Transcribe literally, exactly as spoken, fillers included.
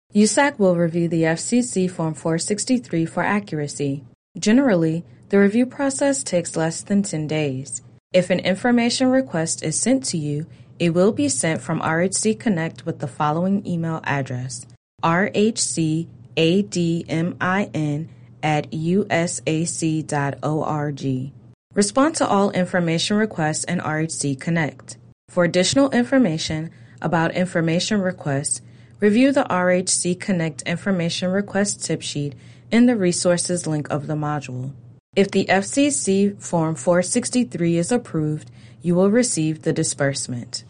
U S A C will review the F C C Form four sixty-three for accuracy. Generally, the review process takes less than ten days. If an information request is sent to you, it will be sent from R H C Connect with the following email address: r h c admin at u s a c dot org. Respond to all information requests in R H C Connect. For additional information about information requests, review the R H C Connect Information Request tip sheet in the Resources link of the module. If the F C C Form four sixty-three is approved, you will receive the disbursement.